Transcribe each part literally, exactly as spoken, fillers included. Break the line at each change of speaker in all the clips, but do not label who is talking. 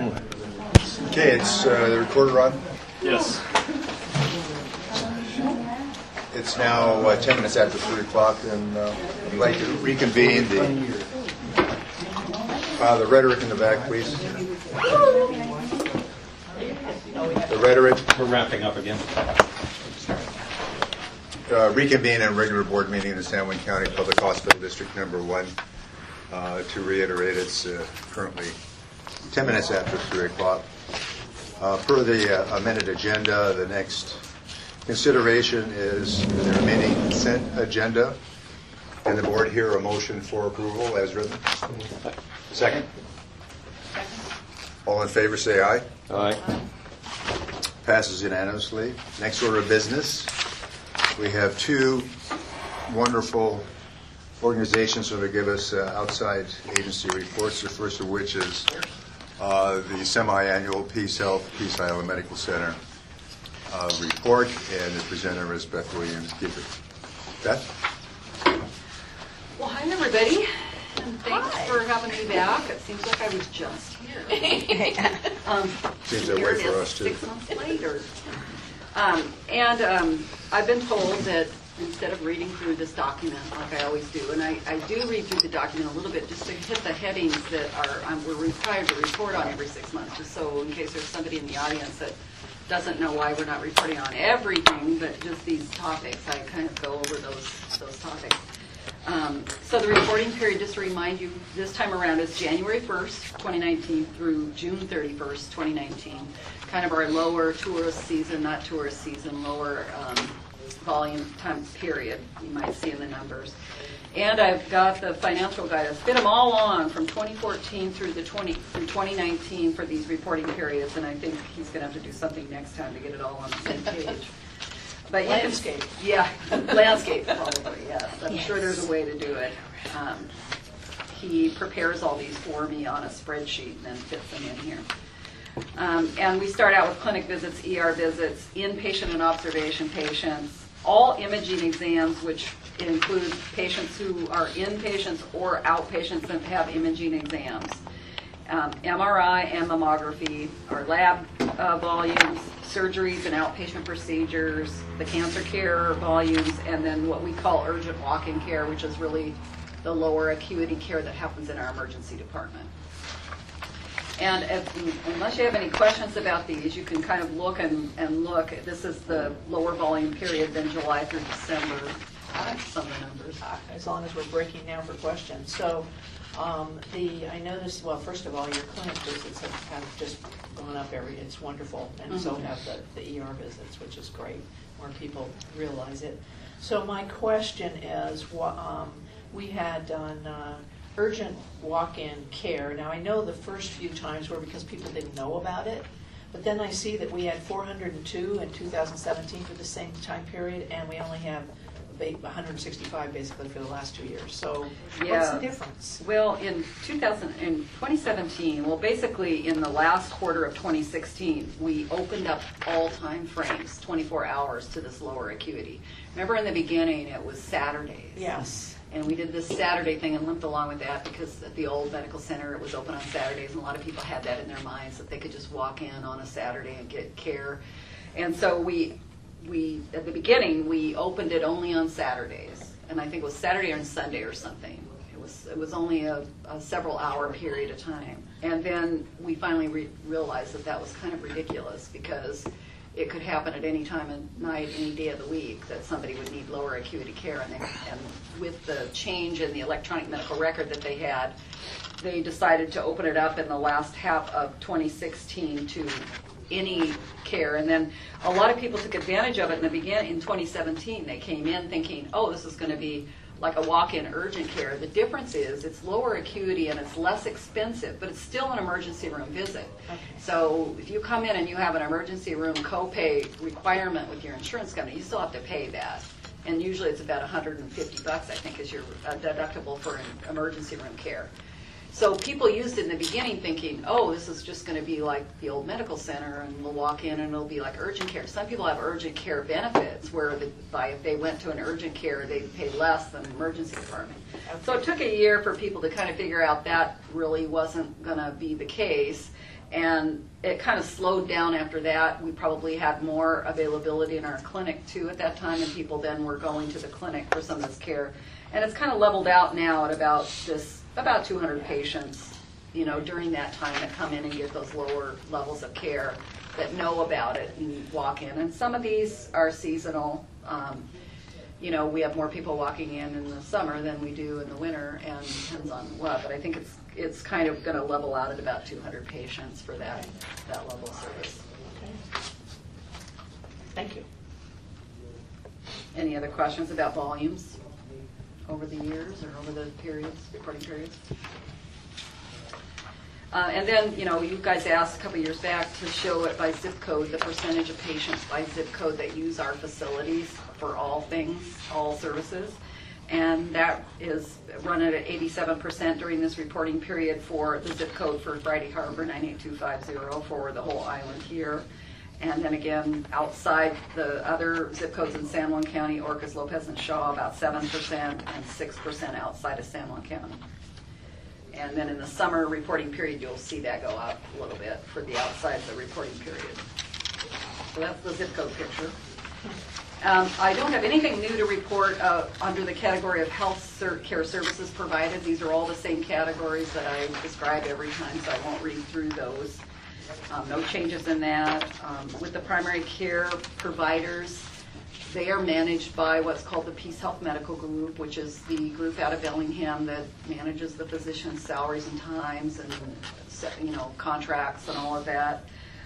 Okay, it's uh, the recorder on.
Yes.
It's now uh, ten minutes after three o'clock, and uh, I'd like to reconvene the uh, the rhetoric in the back, please. The rhetoric.
We're wrapping up again.
Uh, reconvene a regular board meeting in the San Juan County Public Hospital District Number One. Uh, to reiterate, it's uh, currently ten minutes after three o'clock. Uh, per the uh, amended agenda, the next consideration is the remaining consent agenda. And the board hear a motion for approval as written. Second? Second. All in favor say aye.
Aye.
Passes unanimously. Next order of business. We have two wonderful organizations that will give us uh, outside agency reports, the first of which is uh, the semi-annual Peace Health, Peace Island Medical Center uh, report, and the presenter is Beth Williams. Beth?
Well, hi, everybody, and thanks hi. for having me back. It seems like I was just here. um,
Seems that way for us, too.
Six months later. Um, and um, I've been told that instead of reading through this document like I always do, and I, I do read through the document a little bit just to hit the headings that are um, we're required to report on every six months, just so in case there's somebody in the audience that doesn't know why we're not reporting on everything, but just these topics. I kind of go over those those topics. Um, so the reporting period, just to remind you, this time around is January first, twenty nineteen through June thirty-first, twenty nineteen. Kind of our lower tourist season, not tourist season, lower um, volume time period, you might see in the numbers. And I've got the financial guide. I've fit them all on from twenty fourteen through the twenty through twenty nineteen for these reporting periods, and I think he's going to have to do something next time to get it all on the same page. But you
landscape.
Can, yeah, landscape probably, yes. I'm yes. sure there's a way to do it. Um, he prepares all these for me on a spreadsheet and then fits them in here. Um, and we start out with clinic visits, E R visits, inpatient and observation patients, all imaging exams, which include patients who are inpatients or outpatients that have imaging exams. Um, M R I and mammography, our lab uh, volumes, surgeries and outpatient procedures, the cancer care volumes, and then what we call urgent walk-in care, which is really the lower acuity care that happens in our emergency department. And if, unless you have any questions about these, you can kind of look and, and look. This is the lower volume period than July through December. Some of the numbers.
As long as we're breaking down for questions. So um, the I noticed, well, first of all, your clinic visits have, have just gone up every, it's wonderful. And mm-hmm. so have the, the E R visits, which is great. More people realize it. So my question is, um, we had done uh, urgent walk-in care. Now, I know the first few times were because people didn't know about it, but then I see that we had four hundred two in two thousand seventeen for the same time period, and we only have one hundred sixty-five basically for the last two years. So
yeah.
What's the difference?
Well, in two thousand, in twenty seventeen, well, basically in the last quarter of twenty sixteen, we opened up all time frames, twenty-four hours, to this lower acuity. Remember in the beginning, it was Saturdays.
Yes.
And we did this Saturday thing and limped along with that because at the old medical center it was open on Saturdays, and a lot of people had that in their minds that they could just walk in on a Saturday and get care. And so we, we at the beginning, we opened it only on Saturdays. And I think it was Saturday or Sunday or something. It was it was only a, a several hour period of time. And then we finally re- realized that that was kind of ridiculous because it could happen at any time of night, any day of the week, that somebody would need lower acuity care. And, they, and with the change in the electronic medical record that they had, they decided to open it up in the last half of twenty sixteen to any care. And then a lot of people took advantage of it in the beginning. In twenty seventeen, they came in thinking, oh, this is going to be like a walk-in urgent care. The difference is it's lower acuity and it's less expensive, but it's still an emergency room visit. Okay. So if you come in and you have an emergency room copay requirement with your insurance company, you still have to pay that. And usually it's about one hundred fifty bucks, I think, is your uh, deductible for an emergency room care. So people used it in the beginning thinking, oh, this is just going to be like the old medical center, and we'll walk in and it'll be like urgent care. Some people have urgent care benefits where the, by if they went to an urgent care, they'd pay less than an emergency department. So it took a year for people to kind of figure out that really wasn't going to be the case. And it kind of slowed down after that. We probably had more availability in our clinic too at that time, and people then were going to the clinic for some of this care. And it's kind of leveled out now at about this about two hundred patients, you know, during that time that come in and get those lower levels of care that know about it and walk in. And some of these are seasonal. Um, you know, we have more people walking in in the summer than we do in the winter, and it depends on what. But I think it's it's kind of going to level out at about two hundred patients for that that level of service.
Okay. Thank you.
Any other questions about volumes over the years or over the periods, reporting periods? Uh, and then, you know, you guys asked a couple years back to show it by zip code, the percentage of patients by zip code that use our facilities for all things, all services. And that is running at eighty-seven percent during this reporting period for the zip code for Friday Harbor, nine eight two five zero, for the whole island here. And then again, outside the other zip codes in San Juan County, Orcas, Lopez, and Shaw, about seven percent and six percent outside of San Juan County. And then in the summer reporting period, you'll see that go up a little bit for the outside the reporting period. So that's the zip code picture. Um, I don't have anything new to report uh, under the category of health ser- care services provided. These are all the same categories that I describe every time, so I won't read through those. Um, no changes in that. Um, with the primary care providers, they are managed by what's called the Peace Health Medical Group, which is the group out of Bellingham that manages the physicians' salaries and times and, you know, contracts and all of that.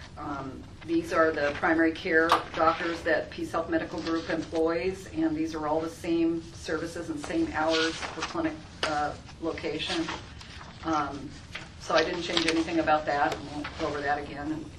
Um, these are the primary care doctors that Peace Health Medical Group employs, and these are all the same services and same hours per clinic uh, location. Um, so I didn't change anything about that, and we'll go over that again. And,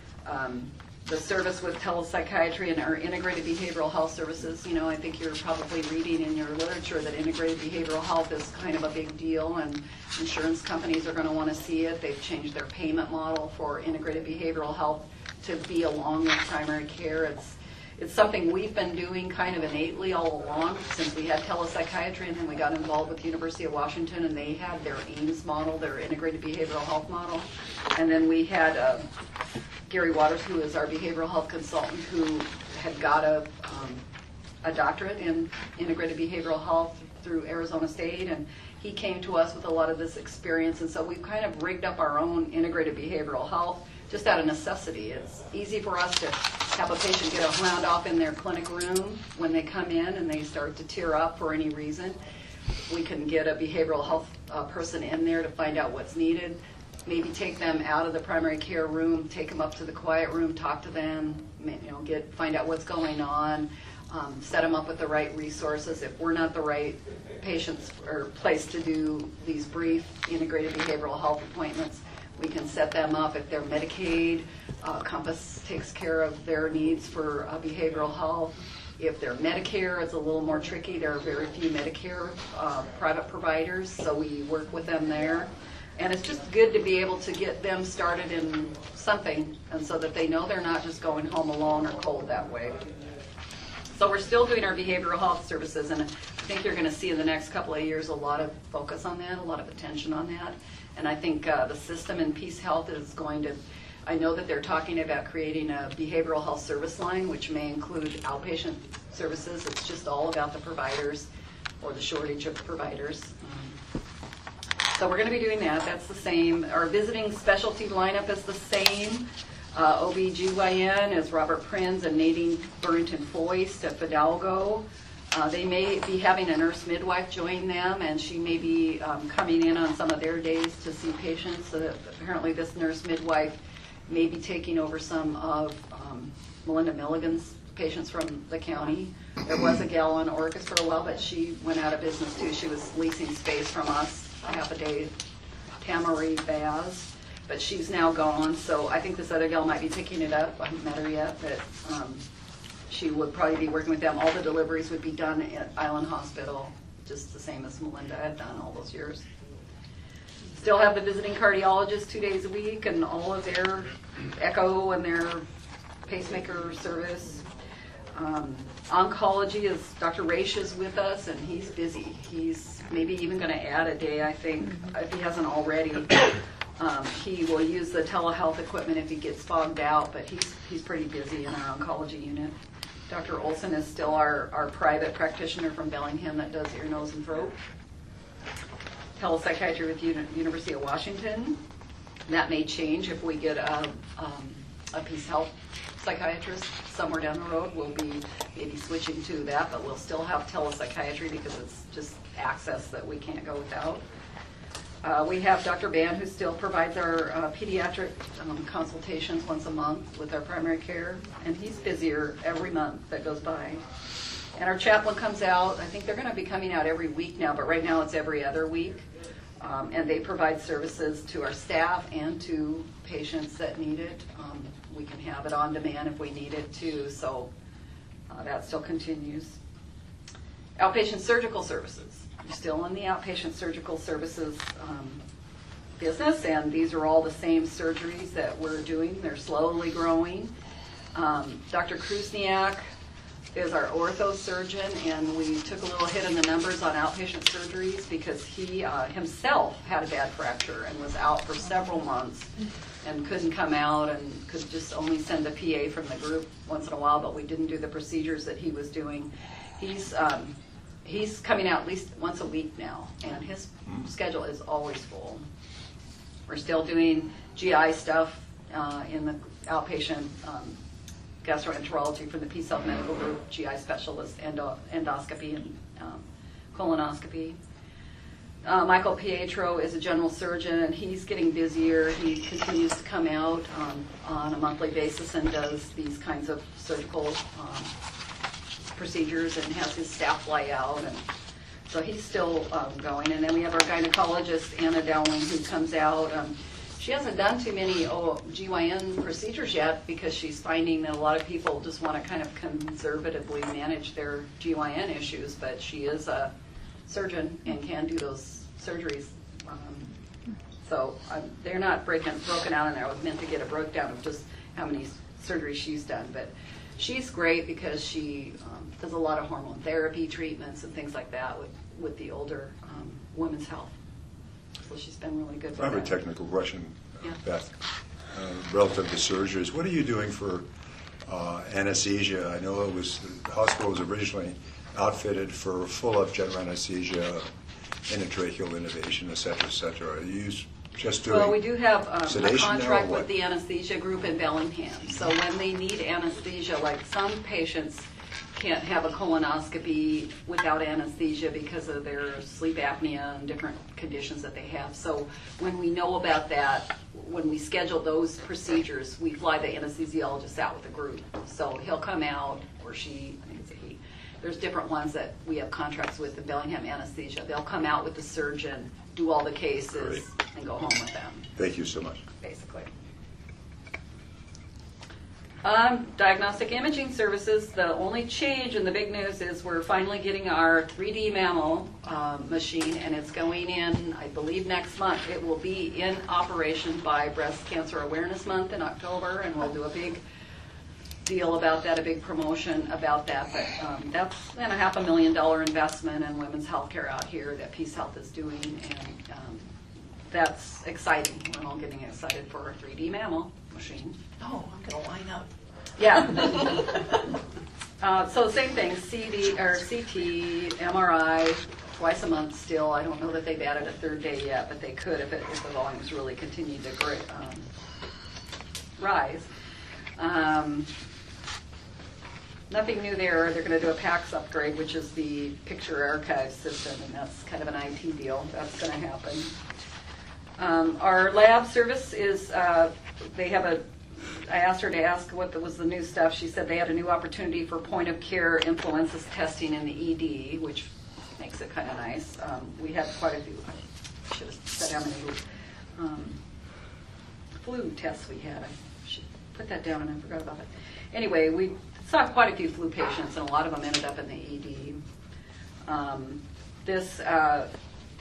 um, the service with telepsychiatry and our integrated behavioral health services, you know, I think you're probably reading in your literature that integrated behavioral health is kind of a big deal, and insurance companies are going to want to see it. They've changed their payment model for integrated behavioral health to be along with primary care. It's it's something we've been doing kind of innately all along since we had telepsychiatry, and then we got involved with the University of Washington, and they had their AIMS model, their integrated behavioral health model. And then we had uh, Gary Waters, who is our behavioral health consultant, who had got a, um, a doctorate in integrated behavioral health through Arizona State, and he came to us with a lot of this experience, and so we've kind of rigged up our own integrated behavioral health just out of necessity. It's easy for us to have a patient get a wound off in their clinic room when they come in and they start to tear up for any reason. We can get a behavioral health uh, person in there to find out what's needed, maybe take them out of the primary care room, take them up to the quiet room, talk to them, you know, get find out what's going on, um, set them up with the right resources. If we're not the right patients or place to do these brief integrated behavioral health appointments, we can set them up. If they're Medicaid, uh, Compass takes care of their needs for uh, behavioral health. If they're Medicare, it's a little more tricky. There are very few Medicare uh, private providers, so we work with them there. And it's just good to be able to get them started in something, and so that they know they're not just going home alone or cold that way. So we're still doing our behavioral health services, and I think you're going to see in the next couple of years a lot of focus on that, a lot of attention on that. And I think uh, the system in Peace Health is going to, I know that they're talking about creating a behavioral health service line, which may include outpatient services. It's just all about the providers or the shortage of providers. Um, so we're going to be doing that. That's the same. Our visiting specialty lineup is the same. Uh, O B G Y N is Robert Prinz and Nadine Burrington-Foist at Fidalgo. Uh, they may be having a nurse midwife join them, and she may be um, coming in on some of their days to see patients. So that apparently this nurse midwife may be taking over some of um, Melinda Milligan's patients from the county. There was a gal on Orcas for a while, but she went out of business too. She was leasing space from us, half a day, Tamari Baz. But she's now gone, so I think this other gal might be picking it up. I haven't met her yet, but um, she would probably be working with them. All the deliveries would be done at Island Hospital, just the same as Melinda had done all those years. still have the visiting cardiologist two days a week and all of their echo and their pacemaker service. Um, oncology is, Doctor Raish is with us, and he's busy. He's maybe even going to add a day, I think, if he hasn't already. Um, he will use the telehealth equipment if he gets fogged out, but he's he's pretty busy in our oncology unit. Doctor Olson is still our, our private practitioner from Bellingham that does ear, nose, and throat. Telepsychiatry with Uni- University of Washington. That may change if we get a, um, a Peace Health psychiatrist somewhere down the road. We'll be maybe switching to that, but we'll still have telepsychiatry because it's just access that we can't go without. Uh, we have Doctor Ban, who still provides our uh, pediatric um, consultations once a month with our primary care, and he's busier every month that goes by. And our chaplain comes out. I think they're going to be coming out every week now, but right now it's every other week. Um, and they provide services to our staff and to patients that need it. Um, we can have it on demand if we need it too, so uh, that still continues. Outpatient surgical services. We're still in the outpatient surgical services um, business, and these are all the same surgeries that we're doing. They're slowly growing. Um, Doctor Krusniak is our ortho surgeon, and we took a little hit in the numbers on outpatient surgeries because he uh, himself had a bad fracture and was out for several months and couldn't come out and could just only send a P A from the group once in a while, but we didn't do the procedures that he was doing. He's um, he's coming out at least once a week now, and his schedule is always full. We're still doing G I stuff uh, in the outpatient um, gastroenterology for the Peace Health Medical Group, G I specialist, endo, endoscopy, and um, colonoscopy. Uh, Michael Pietro is a general surgeon, and he's getting busier. He continues to come out um, on a monthly basis and does these kinds of surgical um, procedures and has his staff fly out. And so he's still um, going. And then we have our gynecologist, Anna Dowling, who comes out. Um, She hasn't done too many oh, G Y N procedures yet because she's finding that a lot of people just want to kind of conservatively manage their G Y N issues, but she is a surgeon and can do those surgeries. Um, so um, they're not breaking, broken out in there. I was meant to get a breakdown of just how many surgeries she's done, but she's great because she um, does a lot of hormone therapy treatments and things like that with, with the older um, women's health. So she's been really good.
I have a
that.
technical question,
Yeah.
Beth, uh, relative to surgeries. What are you doing for uh, anesthesia? I know it was the hospital was originally outfitted for full-up general anesthesia, endotracheal intubation, et cetera, et cetera. Are you just doing
Well, we do have um, a
sedation now, or
contract
what?
with the anesthesia group in Bellingham. So when they need anesthesia, like some patients can't have a colonoscopy without anesthesia because of their sleep apnea and different conditions that they have. So when we know about that, when we schedule those procedures, we fly the anesthesiologist out with a group. So he'll come out, or she, I think it's a he. There's different ones that we have contracts with, the Bellingham Anesthesia. They'll come out with the surgeon, do all the cases,
Great.
and go home with them,
Thank you so much.
basically. Um, diagnostic imaging services, the only change in the big news is we're finally getting our three D mammo um, machine, and it's going in, I believe, next month. It will be in operation by Breast Cancer Awareness Month in October, and we'll do a big deal about that, a big promotion about that. But um, that's and a half a million dollar investment in women's health care out here that Peace Health is doing, and um, that's exciting. We're all getting excited for our three D mammo machine.
Oh, I'm going to line up.
Yeah. uh, so same thing, C D or C T, M R I, twice a month still. I don't know that they've added a third day yet, but they could if, it, if the volumes really continue to great, um, rise. Um, nothing new there. They're going to do a PACS upgrade, which is the picture archive system, and that's kind of an I T deal. That's going to happen. Um, our lab service is, uh, they have a, I asked her to ask what the, was the new stuff. She said they had a new opportunity for point of care influenza testing in the E D, which makes it kind of nice. Um, we had quite a few, I should have said how many um, flu tests we had. I should put that down and I forgot about it. Anyway, we saw quite a few flu patients, and a lot of them ended up in the E D. Um, this, uh,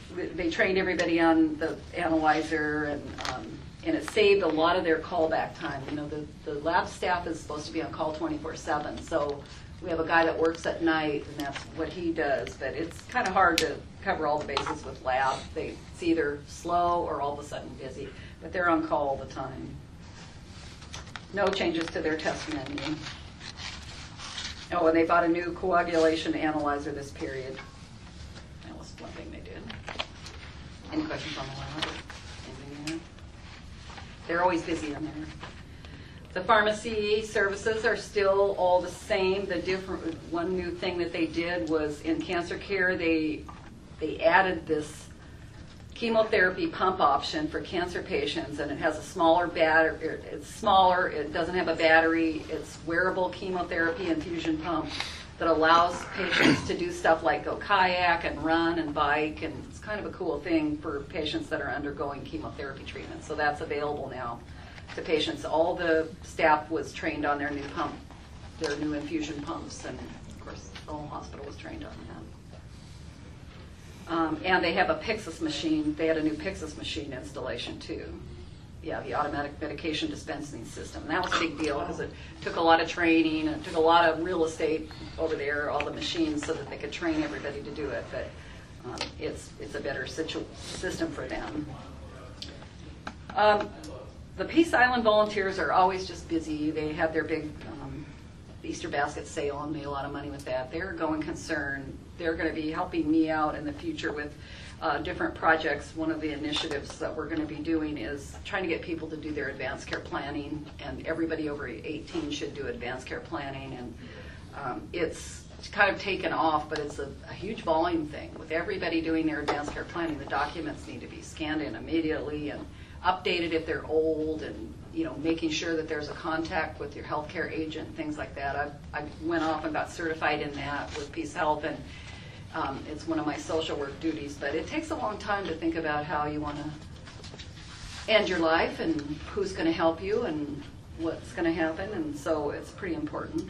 they trained everybody on the analyzer, and um, and it saved a lot of their callback time. You know, the, the lab staff is supposed to be on call twenty-four seven, so we have a guy that works at night, and that's what he does. But it's kind of hard to cover all the bases with lab. They, it's either slow or all of a sudden busy, but they're on call all the time. No changes to their test menu. Oh, and they bought a new coagulation analyzer this period. That was one thing they did. Any questions on the lab? Anything there? They're always busy in there. The pharmacy services are still all the same. The different one new thing that they did was in cancer care, they they added this chemotherapy pump option for cancer patients, and it has a smaller battery. It's smaller. It doesn't have a battery. It's wearable chemotherapy infusion pump that allows patients to do stuff like go kayak and run and bike, and it's kind of a cool thing for patients that are undergoing chemotherapy treatment. So that's available now to patients. All the staff was trained on their new pump, their new infusion pumps, and of course the whole hospital was trained on that. Um, and they have a Pyxis machine. They had a new Pyxis machine installation too. Yeah, the automatic medication dispensing system. And that was a big deal because it took a lot of training and it took a lot of real estate over there, all the machines, so that they could train everybody to do it. But um, it's it's a better situ- system for them. Um, the Peace Island volunteers are always just busy. They have their big um, Easter basket sale and made a lot of money with that. They're a going concern. They're going to be helping me out in the future with uh, different projects. One of the initiatives that we're going to be doing is trying to get people to do their advanced care planning, and everybody over eighteen should do advanced care planning. And um, it's kind of taken off, but it's a, a huge volume thing. With everybody doing their advanced care planning, the documents need to be scanned in immediately and updated if they're old, and you know, making sure that there's a contact with your healthcare agent, things like that. I, I went off and got certified in that with Peace Health, and um, it's one of my social work duties. But it takes a long time to think about how you want to end your life and who's going to help you and what's going to happen, and so it's pretty important.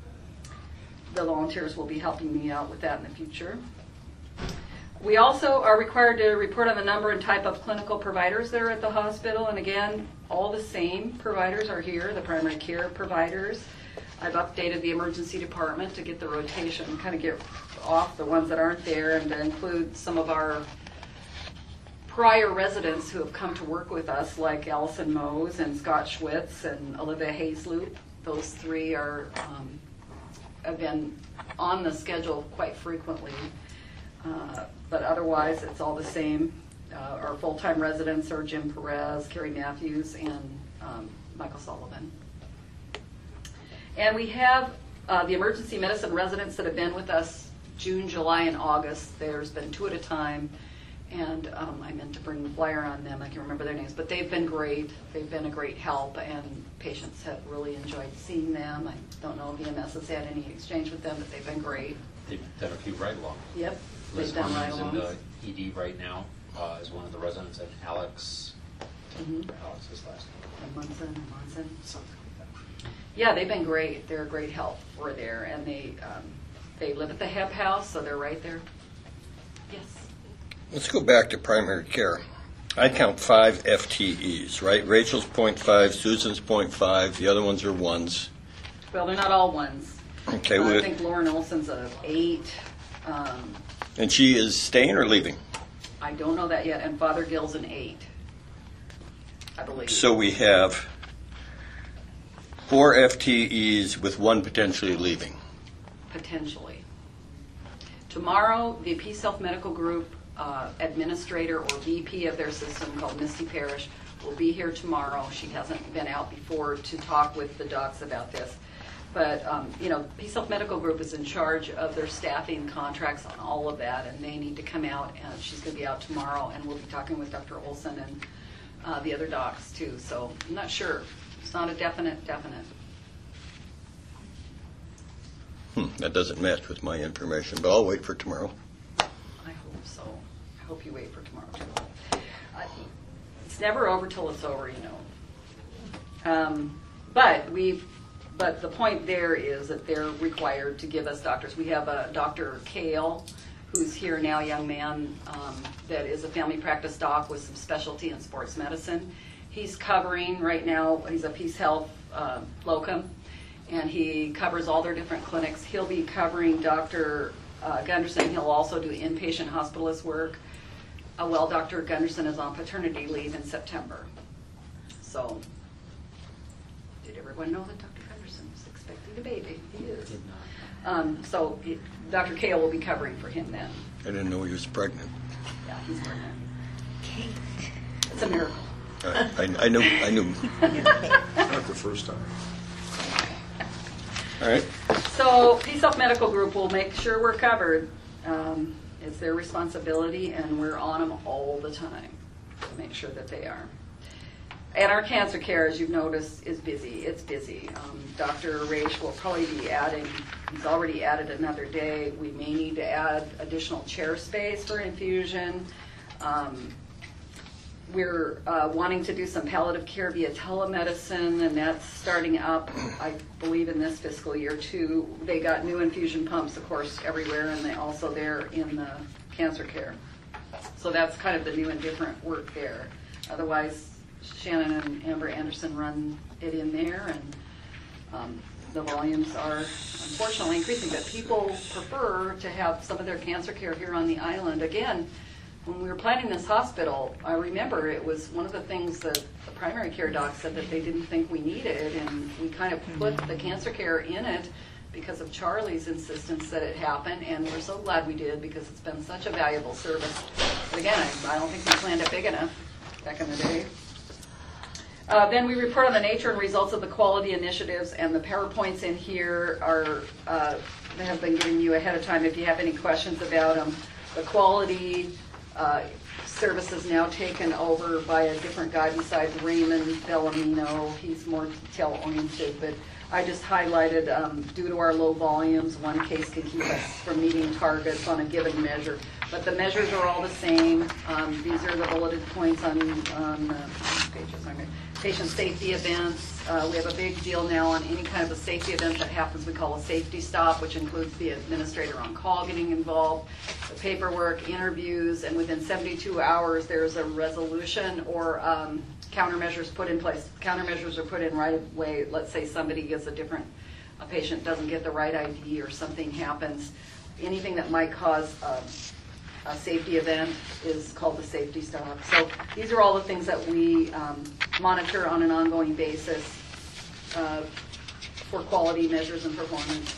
The volunteers will be helping me out with that in the future. We also are required to report on the number and type of clinical providers that are at the hospital. And again, all the same providers are here, the primary care providers. I've updated the emergency department to get the rotation, kind of get off the ones that aren't there, and to include some of our prior residents who have come to work with us, like Allison Mose and Scott Schwitz and Olivia Haysloop. Those three are um, have been on the schedule quite frequently. Uh, but otherwise, it's all the same. Uh, our full-time residents are Jim Perez, Carrie Matthews, and um, Michael Sullivan. And we have uh, the emergency medicine residents that have been with us June, July, and August. There's been two at a time, and um, I meant to bring the flyer on them. I can remember their names, but they've been great. They've been a great help, and patients have really enjoyed seeing them. I don't know if E M S has had any exchange with them, but they've been great.
They've done a few ride-alongs.
Yep,
Liz
they've done
Harmon's in
ride-alongs.
the E D right now uh, as one of the residents, and Alex,
Mhm.
Alex's last name,
And Munson, and Munson.
something like that.
Yeah, they've been great. They're a great help. We're there, and they um, they live at the Hebb House, so they're right there. Yes.
Let's go back to primary care. I count five F T Es, right? Rachel's point five, Susan's point five, the other ones are ones.
Well, they're not all ones.
Okay,
Uh, I
we-
think Lauren Olson's a eight. Um,
And she is staying or leaving?
I don't know that yet. And Father Gill's an eight, I believe.
So we have four F T Es with one potentially leaving.
Potentially. Tomorrow, the Peace Health Medical Group uh, administrator or V P of their system, called Misty Parrish, will be here tomorrow. She hasn't been out before to talk with the docs about this. But, um, you know, Peace Health Medical Group is in charge of their staffing contracts on all of that, and they need to come out, and she's going to be out tomorrow, and we'll be talking with Doctor Olson and uh, the other docs, too. So I'm not sure. It's not a definite, definite.
Hmm, that doesn't match with my information, but I'll wait for tomorrow.
I hope so. I hope you wait for tomorrow, too. Uh, It's never over till it's over, you know. Um, but we've, but the point there is that they're required to give us doctors. We have a Doctor Kale, who's here now, a young man um, that is a family practice doc with some specialty in sports medicine. He's covering right now, he's a Peace Health uh, locum, and he covers all their different clinics. He'll be covering Doctor Uh, Gunderson. He'll also do inpatient hospitalist work. Uh, well, Doctor Gunderson is on paternity leave in September. So, did everyone know that Doctor Gunderson is expecting a baby? He is.
Did not.
Um, so, he, Doctor Kale will be covering for him then.
I didn't know he was pregnant.
Yeah, he's pregnant. It's a miracle.
I, I, I knew, I knew.
Not the first time.
All right.
So Peace Health Medical Group will make sure we're covered. Um, it's their responsibility, and we're on them all the time to make sure that they are. And our cancer care, as you've noticed, is busy. It's busy. Um, Doctor Raish will probably be adding, he's already added another day. We may need to add additional chair space for infusion. Um, We're uh, wanting to do some palliative care via telemedicine, and that's starting up, I believe, in this fiscal year too. They got new infusion pumps, of course, everywhere, and they also there in the cancer care. So that's kind of the new and different work there. Otherwise, Shannon and Amber Anderson run it in there, and um, the volumes are unfortunately increasing. But people prefer to have some of their cancer care here on the island. Again, when we were planning this hospital, I remember it was one of the things that the primary care doc said that they didn't think we needed, and we kind of put the cancer care in it because of Charlie's insistence that it happen, and we're so glad we did because it's been such a valuable service. But again, I, I don't think we planned it big enough back in the day. Uh, then we report on the nature and results of the quality initiatives, and the PowerPoints in here are uh, they have been given you ahead of time if you have any questions about them. The quality Uh, services now taken over by a different guy besides Raymond Bellamino. He's more detail-oriented, but I just highlighted, um, due to our low volumes, one case can keep us from meeting targets on a given measure. But the measures are all the same. Um, these are the bulleted points on, on uh, pages. Patient safety events. Uh, we have a big deal now on any kind of a safety event that happens. We call a safety stop, which includes the administrator on call getting involved, the paperwork, interviews, and within seventy-two hours there's a resolution or um, countermeasures put in place. Countermeasures are put in right away. Let's say somebody gets a different, a patient doesn't get the right I D or something happens. Anything that might cause um, a safety event is called the safety stop. So these are all the things that we um, monitor on an ongoing basis uh, for quality measures and performance.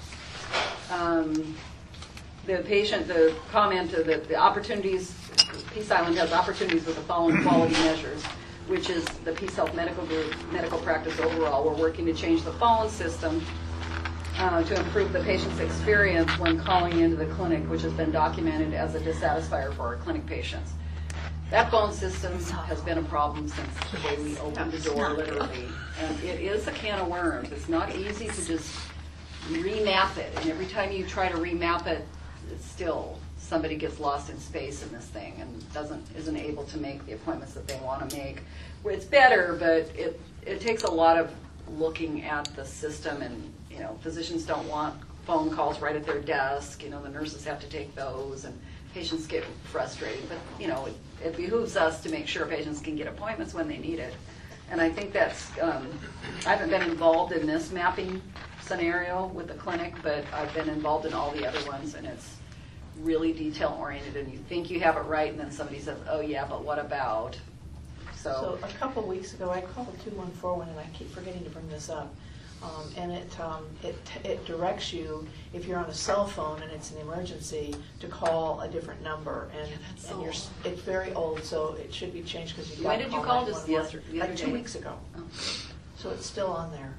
Um, the patient, the comment of the, the opportunities, Peace Island has opportunities with the following quality measures, which is the Peace Health Medical Group, medical practice overall. We're working to change the phone system Uh, to improve the patient's experience when calling into the clinic, which has been documented as a dissatisfier for our clinic patients. That phone system has been a problem since the day we opened the door, literally. And it is a can of worms. It's not easy to just remap it. And every time you try to remap it, it's still somebody gets lost in space in this thing and doesn't isn't able to make the appointments that they want to make. Where it's better, but it it takes a lot of looking at the system, and you know, physicians don't want phone calls right at their desk. You know, the nurses have to take those, and patients get frustrated. But, you know, it, it behooves us to make sure patients can get appointments when they need it. And I think that's, um, I haven't been involved in this mapping scenario with the clinic, but I've been involved in all the other ones, and it's really detail-oriented, and you think you have it right, and then somebody says, oh, yeah, but what about? So,
So a couple weeks ago, I called the two one four one, and I keep forgetting to bring this up. Um, and it, um, it it directs you, if you're on a cell phone and it's an emergency, to call a different number. And,
Yeah, that's
and
so
you're, s-
old.
it's very old, so it should be changed because you got
When
to
did you
call
call? Just
nine one one.
yesterday- the other
Like two
day?
weeks ago.
oh.
So it's still on there.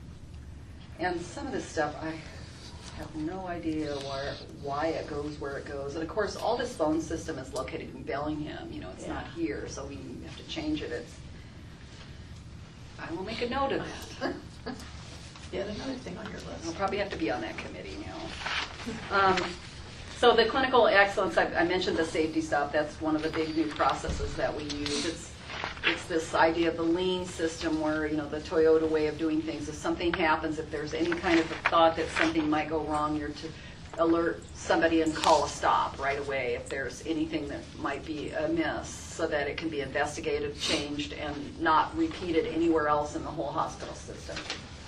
And some of this stuff, I have no idea why, why it goes where it goes. And of course, all this phone system is located in Bellingham. You know, it's not
Yeah.
here, so we have to change it. It's, I will make a note of that.
Yet another thing on your
I'll
list.
probably have to be on that committee now. Um, so the clinical excellence, I, I mentioned the safety stop. That's one of the big new processes that we use. It's it's this idea of the lean system where, you know, the Toyota way of doing things. If something happens, if there's any kind of a thought that something might go wrong, you're to alert somebody and call a stop right away if there's anything that might be amiss, so that it can be investigated, changed, and not repeated anywhere else in the whole hospital system.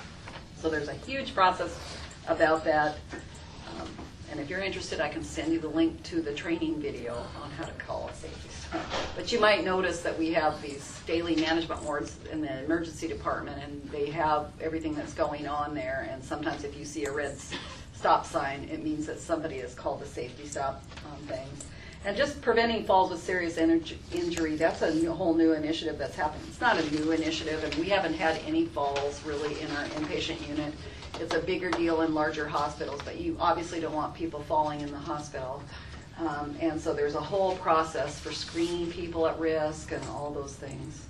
So there's a huge process about that. Um, and if you're interested, I can send you the link to the training video on how to call a safety stop. But you might notice that we have these daily management wards in the emergency department, and they have everything that's going on there. And sometimes if you see a red s- stop sign, it means that somebody has called the safety stop um, things. And just preventing falls with serious inj- injury, that's a new, whole new initiative that's happening. It's not a new initiative, and we haven't had any falls really in our inpatient unit. It's a bigger deal in larger hospitals, but you obviously don't want people falling in the hospital. Um, and so there's a whole process for screening people at risk and all those things.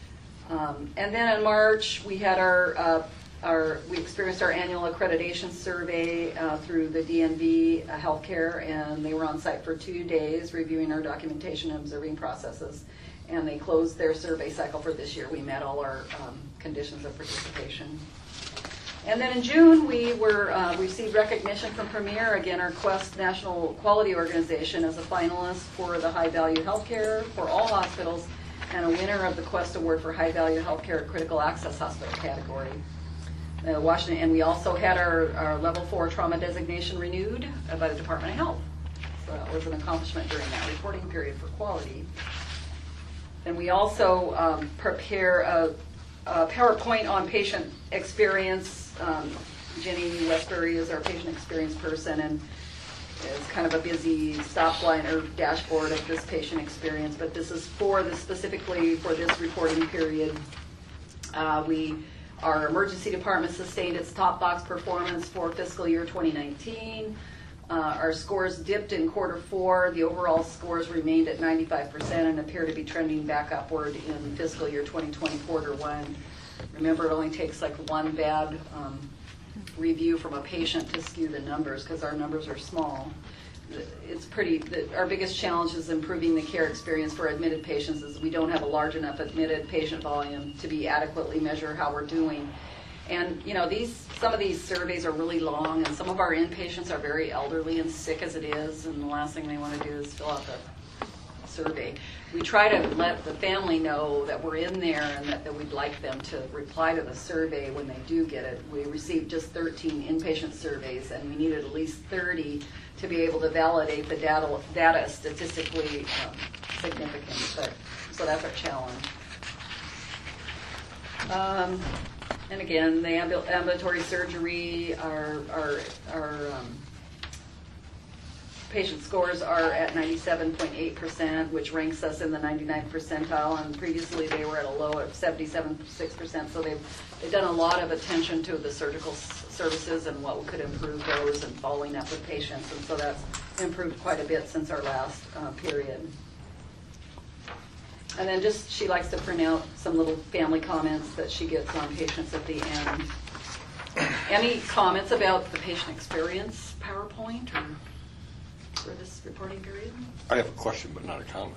Um, and then in March, we had our, uh, our we experienced our annual accreditation survey uh, through the D N V uh, Healthcare, and they were on site for two days reviewing our documentation and observing processes. And they closed their survey cycle for this year. We met all our um, conditions of participation. And then in June, we were uh, received recognition from Premier, again, our Quest National Quality Organization, as a finalist for the High Value Healthcare for all hospitals, and a winner of the Quest Award for High Value Healthcare Critical Access Hospital category. Uh, Washington, and we also had our, our Level Four trauma designation renewed uh, by the Department of Health. So that was an accomplishment during that reporting period for quality. And we also um, prepare a, a PowerPoint on patient experience. Um, Jenny Westbury is our patient experience person, and it's kind of a busy stop line or dashboard of this patient experience, but this is for the specifically for this reporting period. Uh, we, our emergency department sustained its top box performance for fiscal year twenty nineteen. Uh, our scores dipped in quarter four. The overall scores remained at ninety-five percent and appear to be trending back upward in fiscal year twenty twenty quarter one. Remember, it only takes like one bad um, review from a patient to skew the numbers, because our numbers are small. It's pretty, the, our biggest challenge is improving the care experience for admitted patients, is we don't have a large enough admitted patient volume to be adequately measure how we're doing. And, you know, these some of these surveys are really long, and some of our inpatients are very elderly and sick as it is, and the last thing they want to do is fill out the survey. We try to let the family know that we're in there and that, that we'd like them to reply to the survey when they do get it. We received just thirteen inpatient surveys, and we needed at least thirty to be able to validate the data, data statistically um, significant. But, so that's our challenge. Um, and again, the ambul- ambulatory surgery, our, our, our um, patient scores are at ninety-seven point eight percent, which ranks us in the ninety-ninth percentile, and previously they were at a low of seventy-seven point six percent, so they've, they've done a lot of attention to the surgical s- services and what could improve those and following up with patients, and so that's improved quite a bit since our last uh, period. And then just, she likes to print out some little family comments that she gets on patients at the end. Any comments about the patient experience PowerPoint or for this reporting period?
I have a question, but not a comment.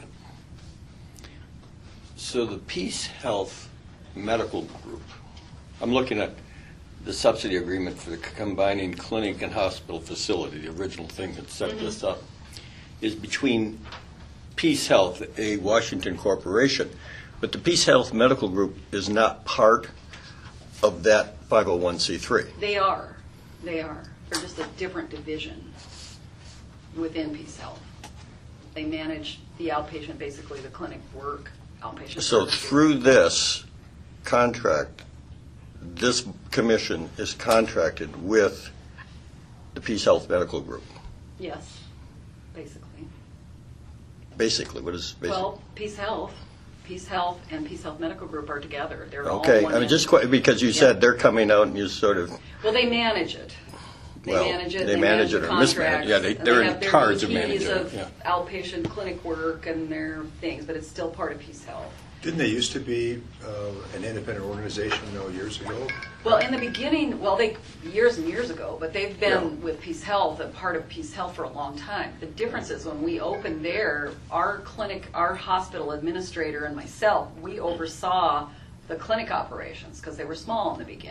So the Peace Health Medical Group, I'm looking at the subsidy agreement for the combining clinic and hospital facility, the original thing that set mm-hmm. this up, is between Peace Health, a Washington corporation, but the Peace Health Medical Group is not part of that five oh one c three.
They are. They are. They're just a different division within Peace Health. They manage the outpatient, basically the clinic work, outpatient.
So
services.
Through this contract, this commission is contracted with the Peace Health Medical Group.
Yes, basically.
Basically, what is basically?
Well, Peace Health, Peace Health and Peace Health Medical Group are together. They're
Okay,
all one
I mean, just
entity.
qu- because you
Yeah.
said they're coming out and you sort of,
Well, they manage it. They
Well,
manage it.
they manage
the
it or mismanage it.
contracts,
Yeah, they-
and
they're in
have their
charge of
V Ps
managing it,
of
yeah.
outpatient clinic work and their things, but it's still part of Peace Health.
Didn't they used to be uh, an independent organization, no, years ago?
Well, in the beginning, well, they years and years ago, but they've been
Yeah.
with Peace Health and part of Peace Health for a long time. The difference is when we opened there, our clinic, our hospital administrator and myself, we oversaw the clinic operations because they were small in the beginning.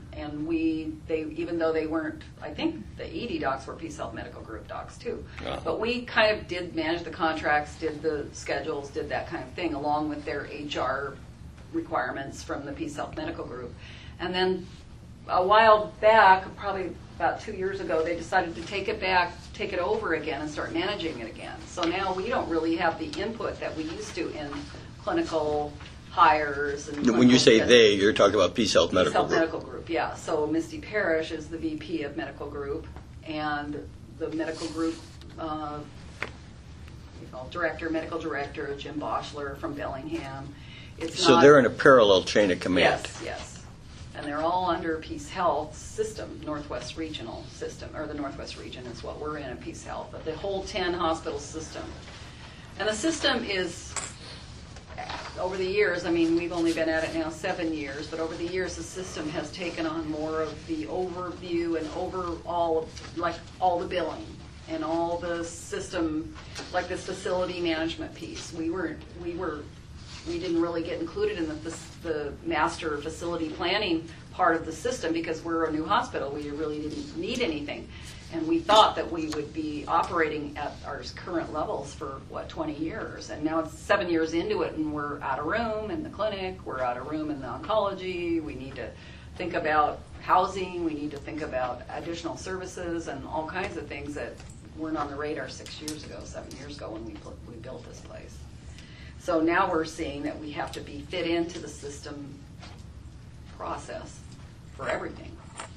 and we, they, even though they weren't, I think the E D docs were Peace Health Medical Group docs too.
Yeah.
But we kind of did manage the contracts, did the schedules, did that kind of thing, along with their H R requirements from the Peace Health Medical Group. And then a while back, probably about two years ago, they decided to take it back, take it over again and start managing it again. So now we don't really have the input that we used to in clinical hires. And
When you
clinical
say
scheduling.
they, you're talking about Peace Health
Peace
Medical
Health
Group.
Medical Group, yeah. So Misty Parrish is the V P of Medical Group, and the medical group uh, you know, director, medical director, Jim Boschler from Bellingham. It's
So
not,
they're in a parallel chain of command.
Yes, yes. And they're all under Peace Health system, Northwest Regional system, or the Northwest Region is what we're in at Peace Health, but the whole ten hospital system. And the system is, over the years, I mean, we've only been at it now seven years, but over the years, the system has taken on more of the overview and overall, of, like, all the billing and all the system, like this facility management piece. We were, we were, we didn't really get included in the, the master facility planning part of the system because we're a new hospital. We really didn't need anything. And we thought that we would be operating at our current levels for, what, twenty years. And now it's seven years into it, and we're out of room in the clinic, we're out of room in the oncology, we need to think about housing, we need to think about additional services and all kinds of things that weren't on the radar six years ago, seven years ago when we, put, we built this place. So now we're seeing that we have to be fit into the system process for everything.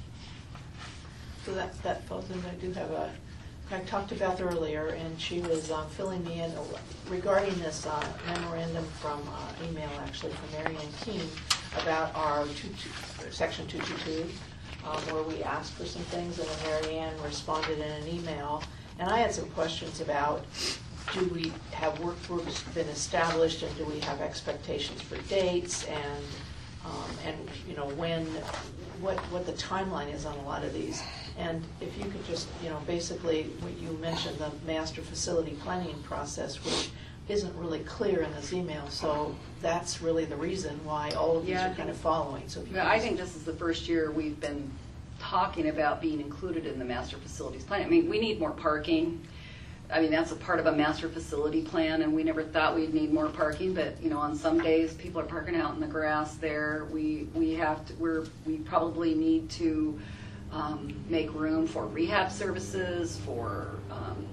So that, that falls in, I do have a, I talked to Beth earlier, and she was um, filling me in regarding this uh, memorandum from, uh, email actually, from Mary Ann Keene about our two, two, section two two two, um, where we asked for some things, and then Mary Ann responded in an email. And I had some questions about, do we have work groups been established, and do we have expectations for dates, and, um, and you know, when, what, what the timeline is on a lot of these. And if you could just, you know, basically, what you mentioned, the master facility planning process, which isn't really clear in this email, so that's really the reason why all of these
Yeah, I
are kind of
think-
following. So if you
Yeah,
could
I
just-
think this is the first year we've been talking about being included in the master facilities plan. I mean, we need more parking. I mean, that's a part of a master facility plan, and we never thought we'd need more parking, but, you know, on some days, people are parking out in the grass there. We, we have to, we're, we probably need to um, make room for rehab services, for um,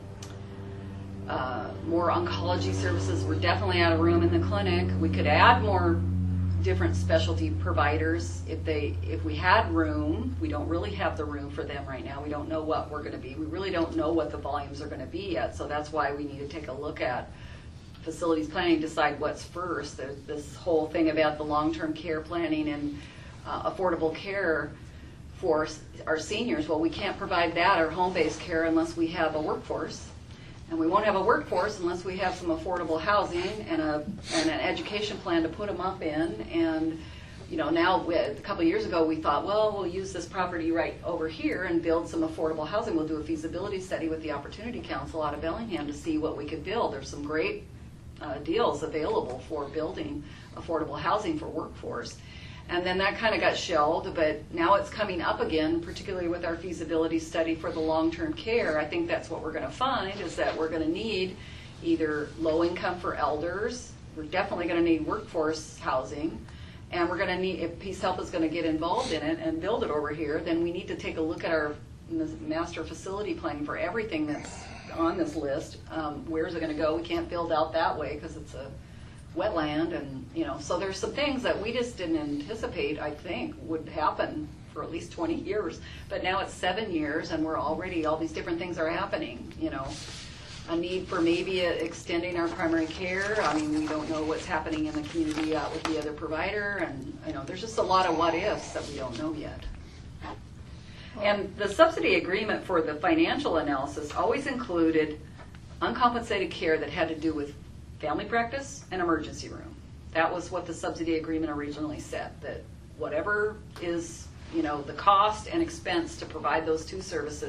uh, more oncology services. We're definitely out of room in the clinic. We could add more different specialty providers if they, if we had room. We don't really have the room for them right now. We don't know what we're going to be. We really don't know what the volumes are going to be yet. So that's why we need to take a look at facilities planning, decide what's first. There's this whole thing about the long-term care planning and uh, affordable care for our seniors. Well, we can't provide that or home-based care unless we have a workforce. And we won't have a workforce unless we have some affordable housing and a and an education plan to put them up in. And, you know, now, we, a couple of years ago, we thought, well, we'll use this property right over here and build some affordable housing. We'll do a feasibility study with the Opportunity Council out of Bellingham to see what we could build. There's some great uh, deals available for building affordable housing for workforce. And then that kind of got shelved, but now it's coming up again, particularly with our feasibility study for the long-term care. I think that's what we're going to find, is that we're going to need either low income for elders, we're definitely going to need workforce housing, and we're going to need, if Peace Health is going to get involved in it and build it over here, then we need to take a look at our master facility planning for everything that's on this list. Um, where's it going to go? We can't build out that way because it's a wetland, and you know, so there's some things that we just didn't anticipate, I think, would happen for at least twenty years, but now it's seven years and we're already, all these different things are happening, you know. A need for maybe a, extending our primary care. I mean, we don't know what's happening in the community out with the other provider, and you know, there's just a lot of what ifs that we don't know yet. And the subsidy agreement for the financial analysis always included uncompensated care that had to do with family practice and emergency room. That was what the subsidy agreement originally said, that whatever is, you know, the cost and expense to provide those two services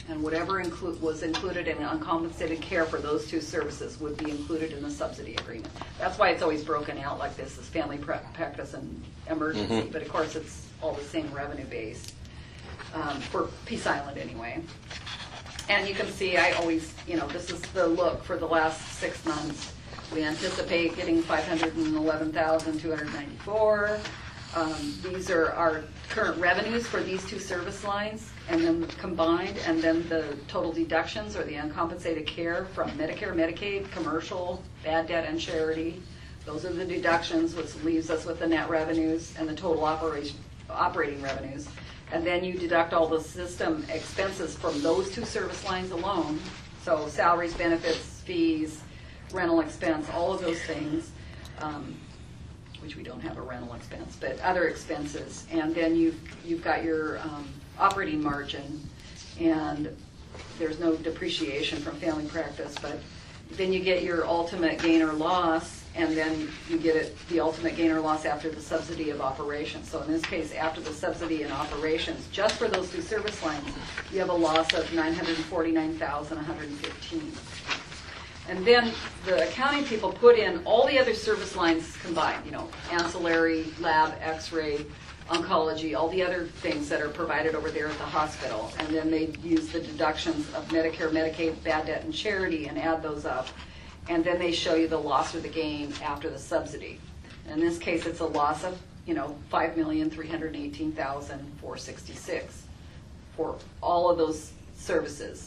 And whatever include, was included in uncompensated care for those two services would be included in the subsidy agreement. That's why it's always broken out like this, is family pra- practice and emergency,
Mhm.
but of course it's all the same revenue base, um, for Peace Island anyway. And you can see, I always, you know, this is the look for the last six months. We anticipate getting five hundred eleven thousand two hundred ninety-four. Um, these are our current revenues for these two service lines, and then combined, and then the total deductions or the uncompensated care from Medicare, Medicaid, commercial, bad debt, and charity. Those are the deductions, which leaves us with the net revenues and the total operation, operating revenues. And then you deduct all the system expenses from those two service lines alone. So salaries, benefits, fees, rental expense, all of those things. Um, which we don't have a rental expense, but other expenses. And then you've, you've got your um, operating margin, and there's no depreciation from family practice, but then you get your ultimate gain or loss, and then you get it, the ultimate gain or loss after the subsidy of operations. So in this case, after the subsidy and operations, just for those two service lines, you have a loss of nine hundred forty-nine thousand one hundred fifteen. And then the accounting people put in all the other service lines combined, you know, ancillary, lab, x-ray, oncology, all the other things that are provided over there at the hospital. And then they use the deductions of Medicare, Medicaid, bad debt, and charity and add those up. And then they show you the loss or the gain after the subsidy. In this case, it's a loss of, you know, five million three hundred eighteen thousand four hundred sixty-six for all of those services.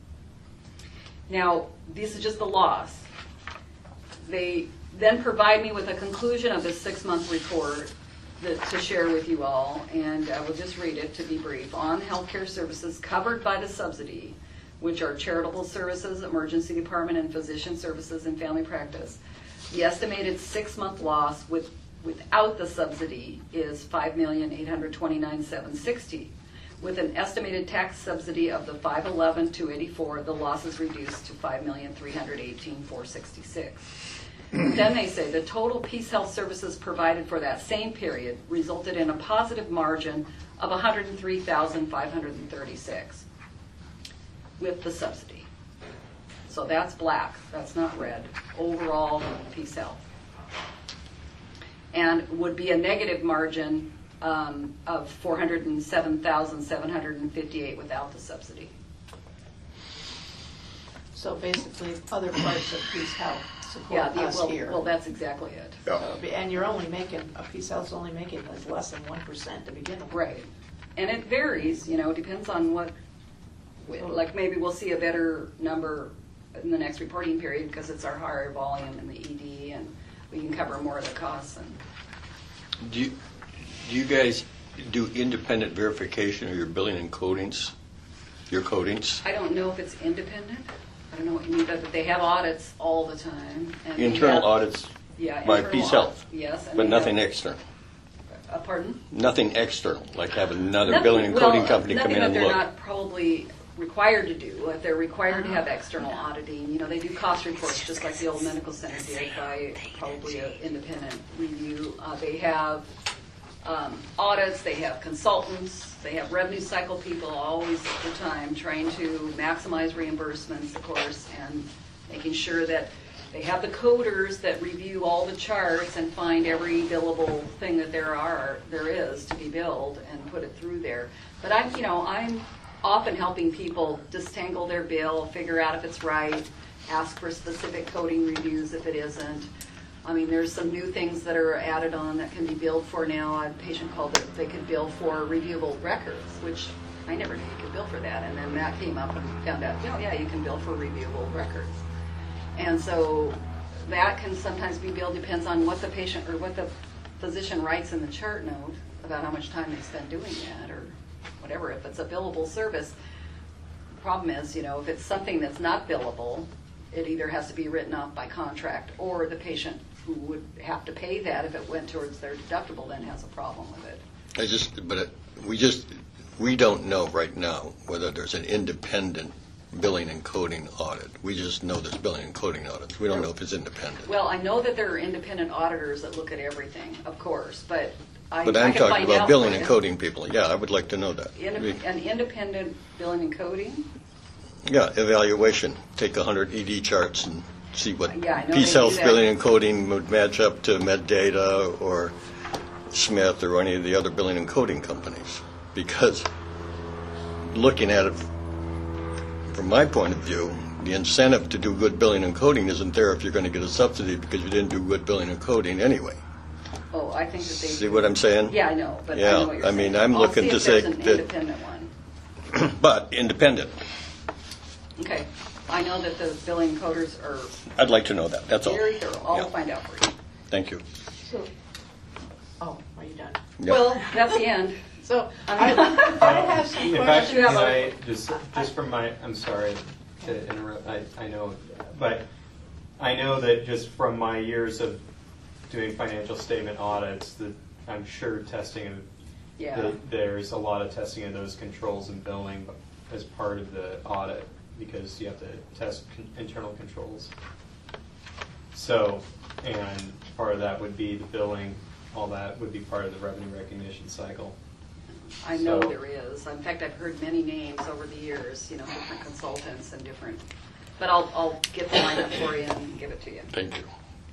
Now, this is just the loss. They then provide me with a conclusion of this six-month report that, to share with you all, and I will just read it to be brief. On healthcare services covered by the subsidy, which are charitable services, emergency department, and physician services and family practice, the estimated six-month loss with, without the subsidy is five million eight hundred twenty-nine thousand seven hundred sixty. With an estimated tax subsidy of the five eleven thousand two hundred eighty-four, the loss is reduced to five million three hundred eighteen thousand four hundred sixty-six. Then they say the total Peace Health services provided for that same period resulted in a positive margin of one hundred three thousand five hundred thirty-six with the subsidy. So that's black, that's not red. Overall, Peace Health. And would be a negative margin Um, of four hundred seven thousand seven hundred fifty-eight without the subsidy.
So basically, other parts of Peace Health
Yeah,
support
the,
us
well,
here.
well, that's exactly it.
Yeah.
So, and you're only making, a Peace Health's only making less than one percent to begin with.
Right. And it varies, you know, depends on what, like maybe we'll see a better number in the next reporting period because it's our higher volume in the E D and we can cover more of the costs. And
Do you, do you guys do independent verification of your billing and codings, your codings?
I don't know if it's independent. I don't know what you mean, but they have audits all the time. And they
Internal
have-
audits
Yeah,
by
internal
Peace
audit,
Health?
yes, and
But
they
nothing
have-
external?
Uh, pardon?
Nothing external, like have another
Nothing-
billing and
well,
coding company come in and
Nothing
look?
that they're not probably required to do. If they're required to have external auditing, you know, they do cost reports just like the old medical center did by probably an independent review. Uh, they have um, audits, they have consultants, they have revenue cycle people always at the time trying to maximize reimbursements, of course, and making sure that they have the coders that review all the charts and find every billable thing that there are, there is to be billed and put it through there. But I'm, you know, I'm often helping people disentangle their bill, figure out if it's right, ask for specific coding reviews if it isn't. I mean, there's some new things that are added on that can be billed for now. A patient called it, they could bill for reviewable records, which I never knew you could bill for that. And then that came up and found out, oh yeah, you can bill for reviewable records. And so that can sometimes be billed, depends on what the patient or what the physician writes in the chart note about how much time they spend doing that or whatever. If it's a billable service, the problem is, you know, if it's something that's not billable, it either has to be written off by contract or the patient who would have to pay that if it went towards their deductible then has a problem with it.
I just, but it, we just, we don't know right now whether there's an independent billing and coding audit. We just know there's billing and coding audits. We don't know if it's independent.
Well, I know that there are independent auditors that look at everything, of course, but I
But
I
I'm
can
talking
find
about
out
billing
for
and
you.
coding people. Yeah, I would like to know that.
Inde- An independent billing and coding?
Yeah, evaluation. Take a hundred E D charts and see what
Yeah, I know
Peace
they do
Health
that.
billing and coding would match up to MedData or Smith or any of the other billing and coding companies. Because looking at it from my point of view, the incentive to do good billing and coding isn't there if you're going to get a subsidy because you didn't do good billing and coding anyway.
Oh, I think that they.
See what I'm saying?
Yeah, I know, but I
Yeah,
know what you're
I
saying.
mean, I'm
I'll
looking
see
to
if
say
there's an
that-
independent one.
But independent.
Okay, I know that the billing coders are
I'd like to know that. That's all.
very thorough. I'll
Yeah.
find out for you.
Thank you.
So, oh, are you done?
Yeah.
Well, that's the end.
So, I, I have some
If I,
questions.
can I just, just from my, I'm sorry to interrupt, I, I know, but I know that just from my years of doing financial statement audits, that I'm sure testing of,
Yeah.
that there's a lot of testing of those controls and billing as part of the audit, because you have to test con- internal controls. So, and part of that would be the billing, all that would be part of the revenue recognition cycle.
I know
So-
there is. In fact, I've heard many names over the years, you know, different consultants and different, but I'll, I'll get the lineup for you and give it to you.
Thank you.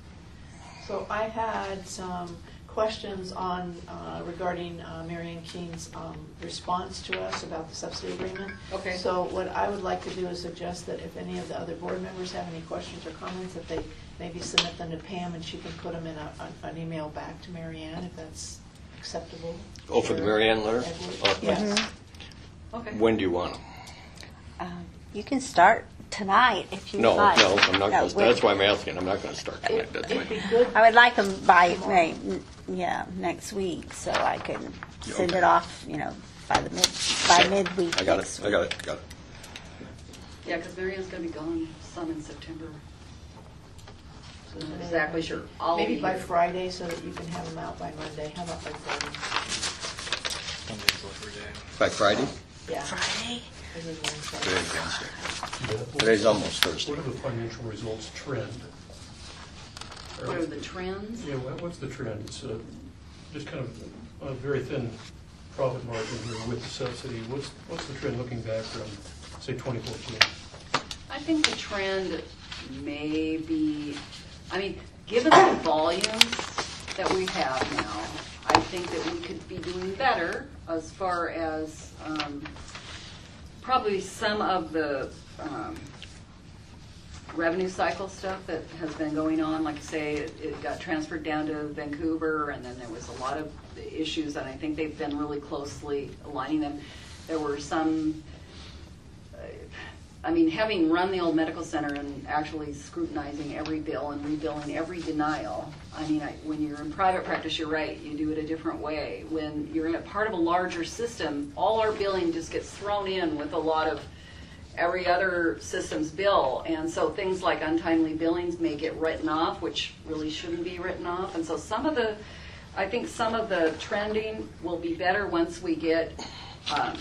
So I had some questions on, uh, regarding uh, Marion Keene's um, response to us about the subsidy agreement.
Okay.
So what I would like to do is suggest that if any of the other board members have any questions or comments, that they maybe submit them to Pam and she can put them in a, a- an email back to Marianne, if that's acceptable.
Oh, for the Mary Ann letter?
Edward?
Oh,
Yes.
Okay.
When do you want them?
Um, You can start tonight if you
No,
like.
no, I'm not going to,
we-
that's why I'm asking. I'm not going to start tonight.
It-
That's
It'd be
why.
good.
I would like them by, May, yeah, next week, so I can send
Okay.
it off, you know, by the mid, by midweek
I got
next
it,
week.
I got it, got it.
Yeah, because Marianne's going to be gone some in September. So I'm not exactly sure. I'll
Maybe
be
by
here.
Friday so that you can have them out by Monday. How about by Friday?
By Friday?
Yeah.
Friday?
This is Wednesday.
Today's Wednesday. Today's almost Thursday.
What are the financial results trend?
What are the trends?
Yeah, what- what's the trend? It's uh, just kind of a very thin profit margin here with the subsidy. What's, what's the trend looking back from, say, twenty fourteen?
I think the trend may be, I mean, given the volumes that we have now, I think that we could be doing better as far as um, probably some of the um, revenue cycle stuff that has been going on. Like I say, it, it got transferred down to Vancouver, and then there was a lot of issues, and I think they've been really closely aligning them. There were some, uh, I mean, having run the old medical center and actually scrutinizing every bill and rebilling every denial, I mean, I, when you're in private practice, you're right, you do it a different way. When you're in a part of a larger system, all our billing just gets thrown in with a lot of every other system's bill, and so things like untimely billings may get written off, which really shouldn't be written off, and so some of the, I think some of the trending will be better once we get um,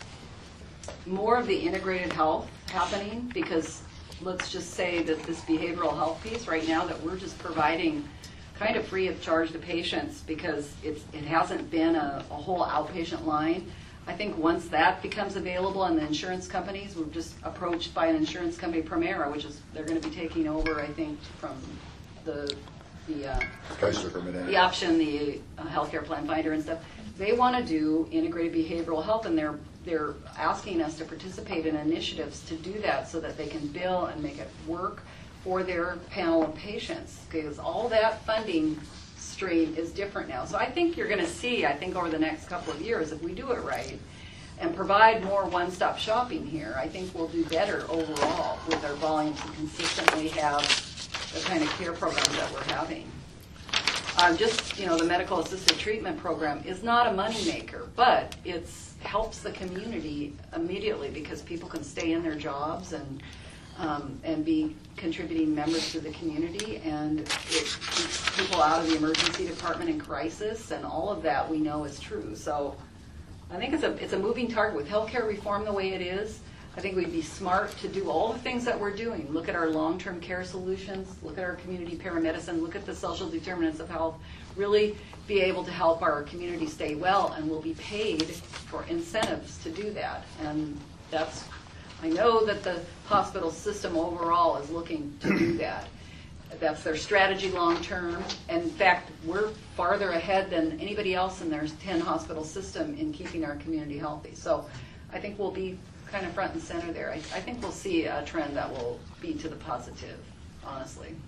more of the integrated health happening, because let's just say that this behavioral health piece right now that we're just providing kind of free of charge to patients because it's, it hasn't been a, a whole outpatient line. I think once that becomes available and the insurance companies, we're just approached by an insurance company, Premera, which is, they're going to be taking over, I think, from the, the, uh,
Kaiser Permanente.
the option, the uh, healthcare plan finder and stuff. They want to do integrated behavioral health, and they're, they're asking us to participate in initiatives to do that so that they can bill and make it work for their panel of patients, because all that funding stream is different now. So I think you're going to see, I think over the next couple of years, if we do it right and provide more one-stop shopping here, I think we'll do better overall with our volumes and consistently have the kind of care programs that we're having. Um, just, you know, the medical assisted treatment program is not a moneymaker, but it's helps the community immediately because people can stay in their jobs and um, and be contributing members to the community, and it keeps people out of the emergency department in crisis, and all of that we know is true. So I think it's a it's a moving target with healthcare reform the way it is. I think we'd be smart to do all the things that we're doing. Look at our long-term care solutions, look at our community paramedicine, look at the social determinants of health, really be able to help our community stay well, and we'll be paid for incentives to do that. And that's, I know that the hospital system overall is looking to do that. That's their strategy long-term. And in fact, we're farther ahead than anybody else in their ten hospital system in keeping our community healthy. So I think we'll be kind of front and center there. I, I think we'll see a trend that will be to the positive, honestly.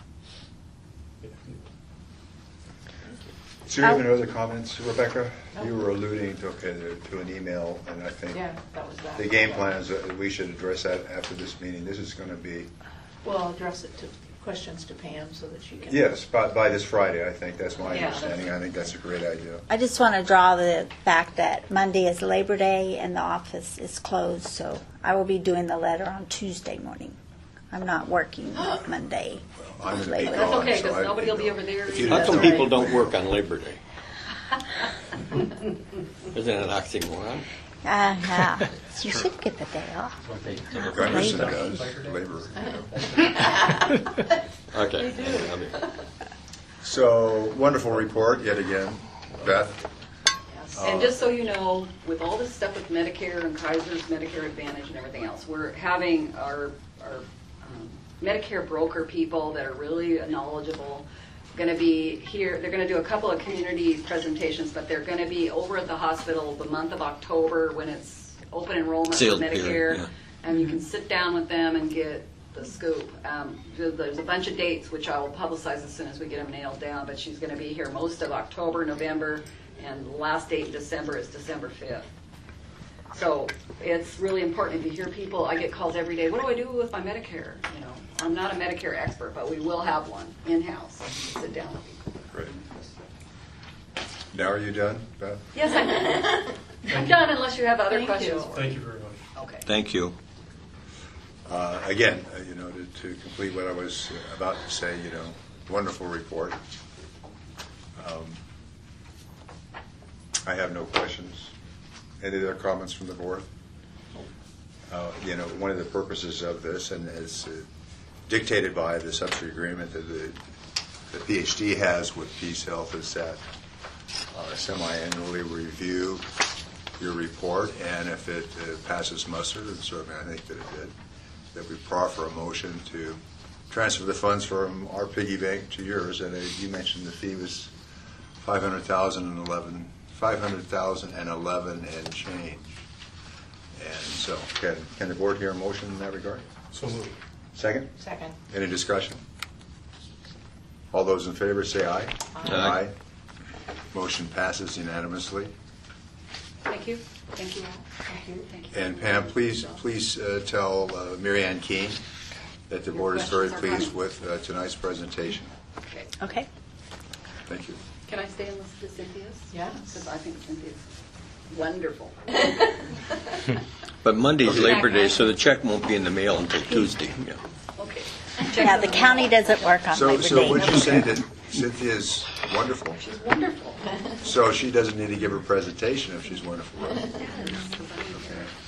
So you have any other comments, Rebecca? You were alluding to, okay, to an email, and I think
Yeah, that was that.
the game plan is that we should address that after this meeting. This is going to be,
Well, I'll address it to, questions to Pam so that she can.
yes, by, by this Friday, I think. That's my
Yeah, that's-
understanding. I think that's a great idea.
I just want to draw the fact that Monday is Labor Day and the office is closed, so I will be doing the letter on Tuesday morning. I'm not working Monday.
I'm gonna be
Labor Day.
That's
gone,
okay,
so
because
I-
nobody will be over there.
If you
either.
How
didn't
come
know-
people don't work on Labor Day? Isn't it an oxymoron?
Uh, yeah. You should get the day off.
Gunderson
Labor.
does, labor.
Okay.
So, wonderful report yet again. Beth?
And just so you know, with all this stuff with Medicare and Kaiser's Medicare Advantage and everything else, we're having our, our um, Medicare broker people that are really knowledgeable going to be here. They're going to do a couple of community presentations, but they're going to be over at the hospital the month of October when it's open enrollment for
Sealed
Medicare.
period, yeah.
And you can sit down with them and get the scoop. Um, there's a bunch of dates, which I will publicize as soon as we get them nailed down, but she's going to be here most of October, November, and the last date in December is December fifth. So it's really important. If you hear people, I get calls every day, what do I do with my Medicare? You know, I'm not a Medicare expert, but we will have one in-house. Sit down with people.
Great. Now are you done, Beth?
Yes, I'm done. I'm done unless you have other
Thank
questions.
you.
Thank you very much.
Okay.
Thank you.
Uh, Again, uh, you know, to to complete what I was about to say, you know, wonderful report. Um, I have no questions. Any other comments from the board? Uh, You know, one of the purposes of this, and as uh, dictated by the subsidy agreement that the the P H D has with Peace Health, is that uh, semi-annually review your report, and if it uh, passes muster, and certainly I think that it did, that we proffer a motion to transfer the funds from our piggy bank to yours. And uh, you mentioned the fee was five hundred thousand and eleven, five hundred thousand and eleven and change. And so, can can the board hear a motion in that regard?
So moved.
Second?
Second.
Any discussion? All those in favor say aye.
Aye.
Motion passes unanimously.
Thank you. Thank you all. Thank you. Thank you.
And Pam, please, please uh, tell uh, Mary Ann Keene that the board is very
Questions are
pleased
coming.
with uh, tonight's presentation.
Okay.
Okay.
Thank you.
Can I stay and listen to Cynthia's?
Yes.
Because I think Cynthia's wonderful.
But Monday's
Okay.
Labor Day, so the check won't be in the mail until Tuesday. Yeah.
Okay.
Yeah, the county doesn't work on
So,
Labor
so
Day.
would you say that Cynthia's wonderful?
She's wonderful.
So she doesn't need to give her presentation if she's wonderful.
Yes, 'cause I-